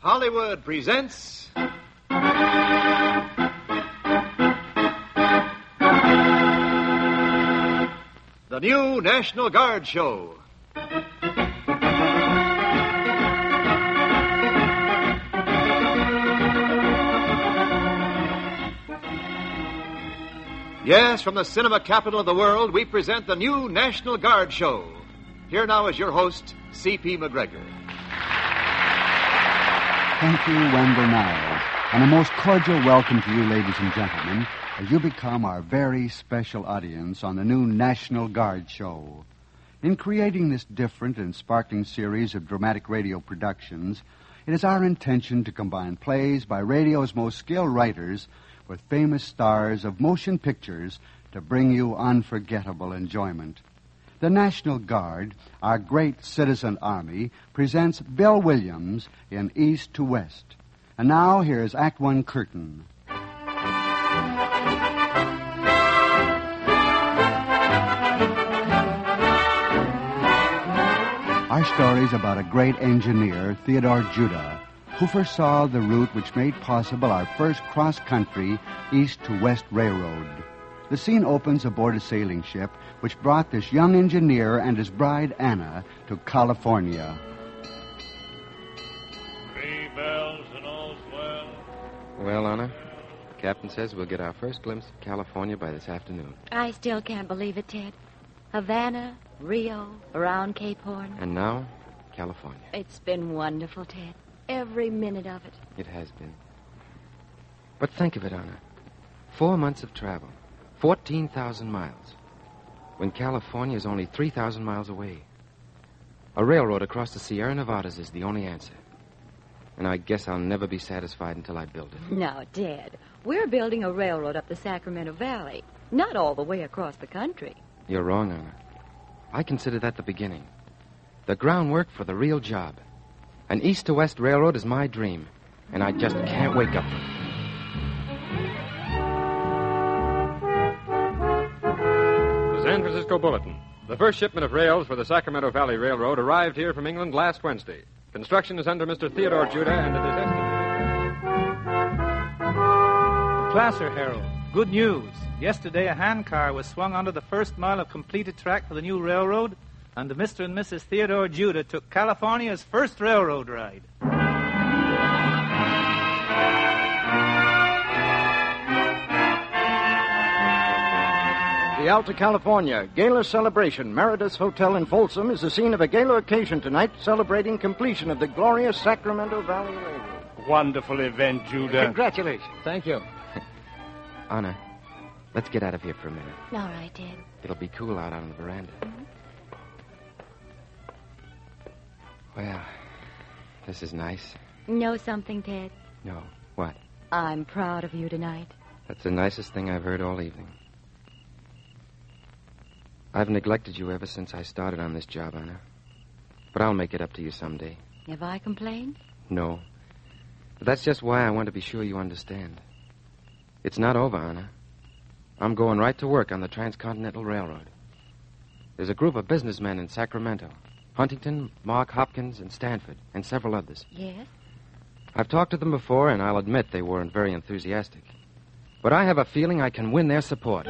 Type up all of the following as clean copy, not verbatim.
Hollywood presents... The new National Guard Show. Yes, from the cinema capital of the world, we present the new National Guard Show. Here now is your host, C.P. McGregor. Thank you, Wendell Niles, and a most cordial welcome to you, ladies and gentlemen, as you become our very special audience on the new National Guard Show. In creating this different and sparkling series of dramatic radio productions, it is our intention to combine plays by radio's most skilled writers with famous stars of motion pictures to bring you unforgettable enjoyment. The National Guard, our great citizen army, presents Bill Williams in East to West. And now, here's Act One curtain. Our story is about a great engineer, Theodore Judah, who foresaw the route which made possible our first cross-country east-to-west railroad. The scene opens aboard a sailing ship which brought this young engineer and his bride, Anna, to California. 3 bells and all's well. Well, Anna, the captain says we'll get our first glimpse of California by this afternoon. I still can't believe it, Ted. Havana, Rio, around Cape Horn. And now, California. It's been wonderful, Ted. Every minute of it. It has been. But think of it, Anna. 4 months of travel. 14,000 miles. When California is only 3,000 miles away. A railroad across the Sierra Nevadas is the only answer. And I guess I'll never be satisfied until I build it. Now, Ted, we're building a railroad up the Sacramento Valley. Not all the way across the country. You're wrong, Anna. I consider that the beginning. The groundwork for the real job. An east-to-west railroad is my dream, and I just can't wake up. The San Francisco Bulletin. The first shipment of rails for the Sacramento Valley Railroad arrived here from England last Wednesday. Construction is under Mr. Theodore Judah, and it is estimated... Placer Herald. Good news. Yesterday, a handcar was swung onto the first mile of completed track for the new railroad, and Mr. and Mrs. Theodore Judah took California's first railroad ride. The Alta California Gala Celebration, Meredith's Hotel in Folsom, is the scene of a gala occasion tonight celebrating completion of the glorious Sacramento Valley Railroad. Wonderful event, Judah. Congratulations. Thank you. Anna, let's get out of here for a minute. All right, Ted. It'll be cool out on the veranda. Well, this is nice. Know something, Ted? No. What? I'm proud of you tonight. That's the nicest thing I've heard all evening. I've neglected you ever since I started on this job, Anna. But I'll make it up to you someday. Have I complained? No. But that's just why I want to be sure you understand. It's not over, Anna. I'm going right to work on the Transcontinental Railroad. There's a group of businessmen in Sacramento. Huntington, Mark Hopkins, and Stanford, and several others. Yes? I've talked to them before, and I'll admit they weren't very enthusiastic. But I have a feeling I can win their support.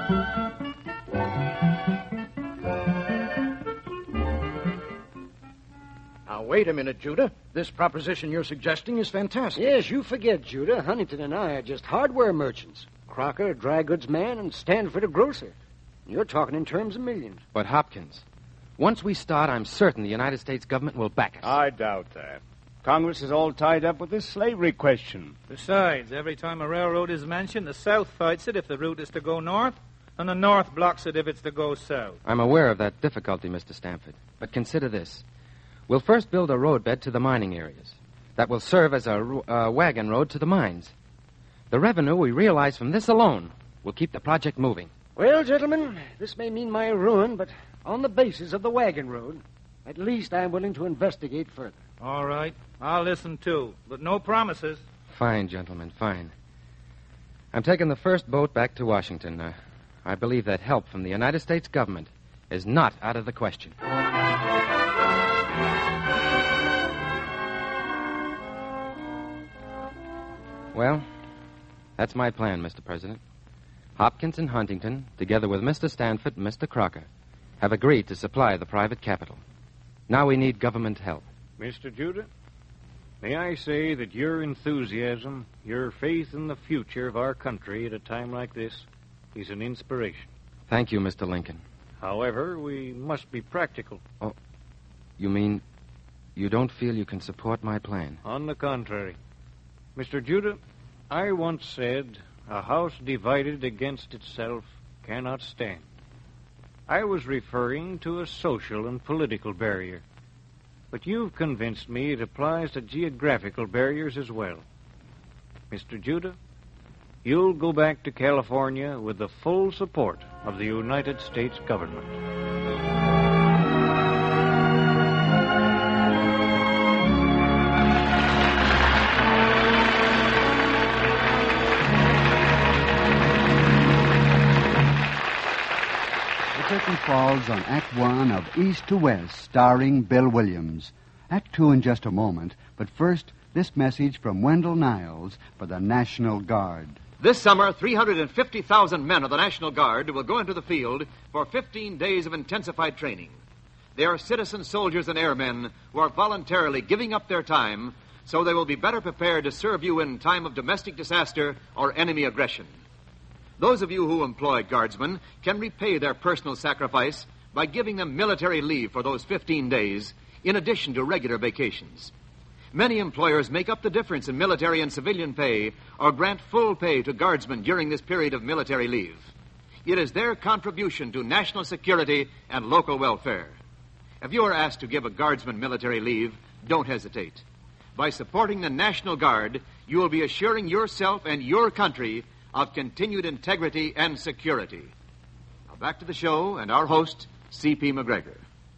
Now, wait a minute, Judah. This proposition you're suggesting is fantastic. Yes, you forget, Judah. Huntington and I are just hardware merchants. Crocker, a dry goods man, and Stanford, a grocer. You're talking in terms of millions. But Hopkins, once we start, I'm certain the United States government will back us. I doubt that. Congress is all tied up with this slavery question. Besides, every time a railroad is mentioned, the South fights it if the route is to go north, and the North blocks it if it's to go south. I'm aware of that difficulty, Mr. Stanford. But consider this. We'll first build a roadbed to the mining areas. That will serve as a wagon road to the mines. The revenue we realize from this alone will keep the project moving. Well, gentlemen, this may mean my ruin, but on the basis of the wagon road, at least I'm willing to investigate further. All right. I'll listen, too. But no promises. Fine, gentlemen, fine. I'm taking the first boat back to Washington. I believe that help from the United States government is not out of the question. Well, that's my plan, Mr. President. Hopkins and Huntington, together with Mr. Stanford and Mr. Crocker, have agreed to supply the private capital. Now we need government help. Mr. Judah, may I say that your enthusiasm, your faith in the future of our country at a time like this is an inspiration. Thank you, Mr. Lincoln. However, we must be practical. Oh, you mean you don't feel you can support my plan? On the contrary. Mr. Judah, I once said, a house divided against itself cannot stand. I was referring to a social and political barrier. But you've convinced me it applies to geographical barriers as well. Mr. Judah, you'll go back to California with the full support of the United States government. The curtain falls on Act One of East to West, starring Bill Williams. Act Two in just a moment, but first, this message from Wendell Niles for the National Guard. This summer, 350,000 men of the National Guard will go into the field for 15 days of intensified training. They are citizen soldiers and airmen who are voluntarily giving up their time so they will be better prepared to serve you in time of domestic disaster or enemy aggression. Those of you who employ guardsmen can repay their personal sacrifice by giving them military leave for those 15 days in addition to regular vacations. Many employers make up the difference in military and civilian pay or grant full pay to guardsmen during this period of military leave. It is their contribution to national security and local welfare. If you are asked to give a guardsman military leave, don't hesitate. By supporting the National Guard, you will be assuring yourself and your country of continued integrity and security. Now back to the show and our host, C.P. McGregor.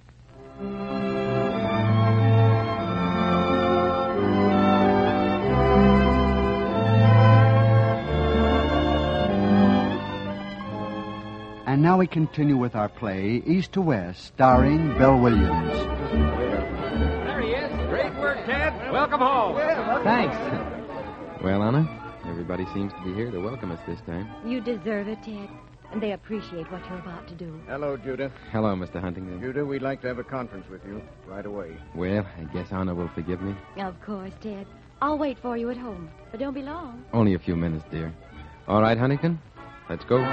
And now we continue with our play, East to West, starring Bill Williams. There he is. Great work, Ted. Welcome home. Thanks. Well, Anna, everybody seems to be here to welcome us this time. You deserve it, Ted. And they appreciate what you're about to do. Hello, Judah. Hello, Mr. Huntington. Judah, we'd like to have a conference with you right away. Well, I guess Anna will forgive me. Of course, Ted. I'll wait for you at home. But don't be long. Only a few minutes, dear. All right, Huntington, let's go.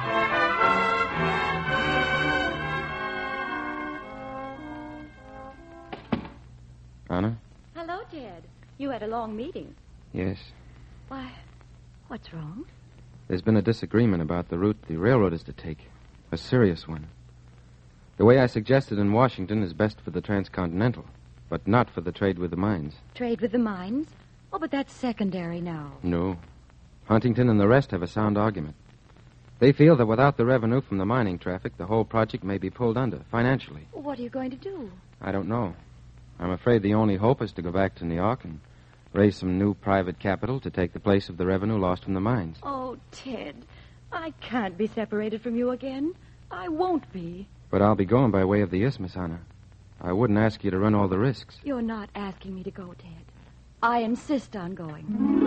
Anna? Hello, Ted. You had a long meeting. Yes. Why, what's wrong? There's been a disagreement about the route the railroad is to take. A serious one. The way I suggested in Washington is best for the transcontinental, but not for the trade with the mines. Trade with the mines? Oh, but that's secondary now. No. Huntington and the rest have a sound argument. They feel that without the revenue from the mining traffic, the whole project may be pulled under, financially. What are you going to do? I don't know. I'm afraid the only hope is to go back to New York and raise some new private capital to take the place of the revenue lost from the mines. Oh, Ted, I can't be separated from you again. I won't be. But I'll be going by way of the Isthmus, Anna. I wouldn't ask you to run all the risks. You're not asking me to go, Ted. I insist on going.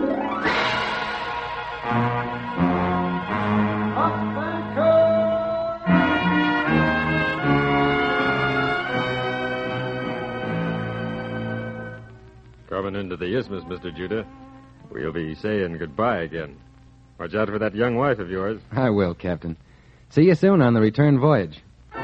Coming into the Isthmus, Mr. Judah. We'll be saying goodbye again. Watch out for that young wife of yours. I will, Captain. See you soon on the return voyage.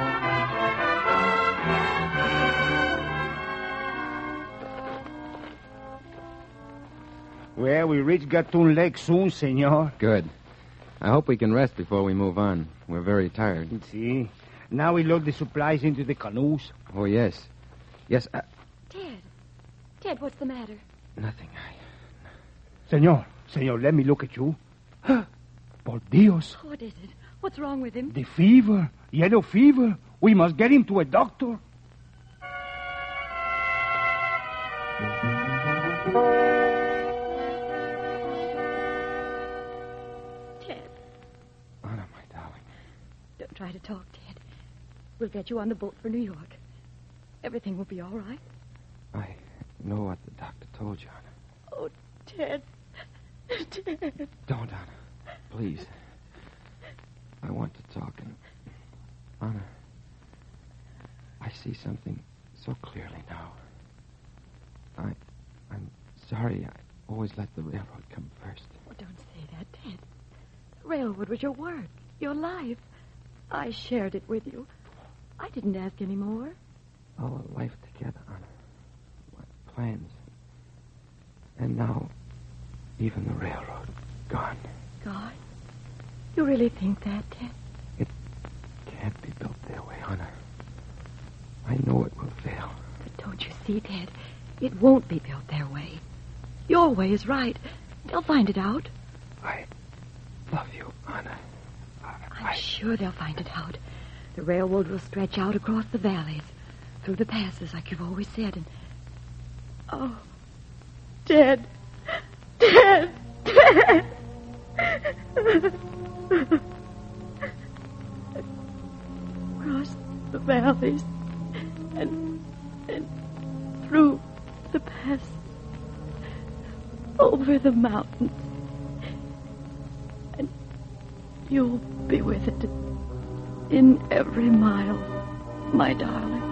Well, we reach Gatun Lake soon, senor. Good. I hope we can rest before we move on. We're very tired. See? Now we load the supplies into the canoes. Oh, yes. Yes, Ted, what's the matter? nothing. Senor, let me look at you. Por Dios. What is it? What's wrong with him? The fever. Yellow fever. We must get him to a doctor. Ted. Anna, my darling. Don't try to talk, Ted. We'll get you on the boat for New York. Everything will be all right. I know what the doctor told you, Anna. Oh, Ted. Don't, Anna. Please. I want to talk. And Anna, I see something so clearly now. I'm sorry. I always let the railroad come first. Oh, don't say that, Ted. The railroad was your work, your life. I shared it with you. I didn't ask any more. Our life together, Anna. My plans. And now, even the railroad, gone. God? You really think that, Ted? It can't be built their way, Anna. I know it will fail. But don't you see, Ted? It won't be built their way. Your way is right. They'll find it out. I love you, Anna. I'm sure they'll find it out. The railroad will stretch out across the valleys, through the passes, like you've always said, and... Oh, Ted! Ted! Ted! Across the valleys and through the pass, over the mountains, and you'll be with it in every mile, my darling.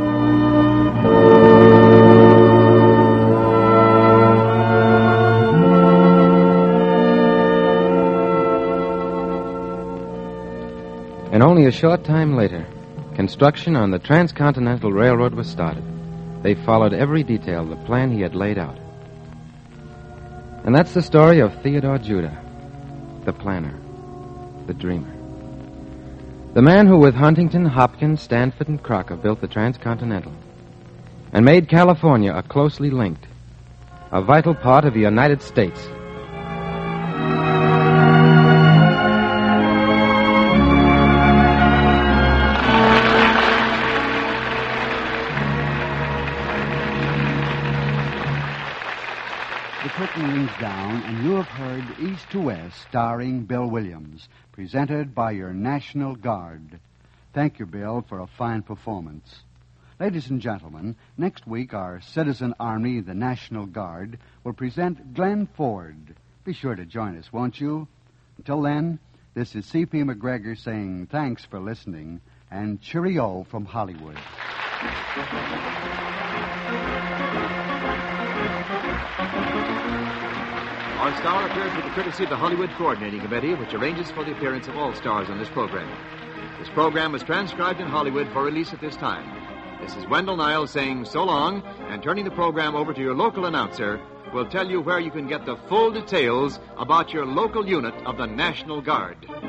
And only a short time later, construction on the Transcontinental Railroad was started. They followed every detail of the plan he had laid out. And that's the story of Theodore Judah, the planner, the dreamer. The man who, with Huntington, Hopkins, Stanford, and Crocker, built the Transcontinental and made California a closely linked, a vital part of the United States. The curtain rings down, and you have heard East to West, starring Bill Williams, presented by your National Guard. Thank you, Bill, for a fine performance. Ladies and gentlemen, next week our Citizen Army, the National Guard, will present Glenn Ford. Be sure to join us, won't you? Until then, this is C.P. McGregor saying thanks for listening, and cheerio from Hollywood. Our star appears with the courtesy of the Hollywood Coordinating Committee, which arranges for the appearance of all stars on this program. This program was transcribed in Hollywood for release at this time. This is Wendell Niles saying so long, and turning the program over to your local announcer, who will tell you where you can get the full details about your local unit of the National Guard.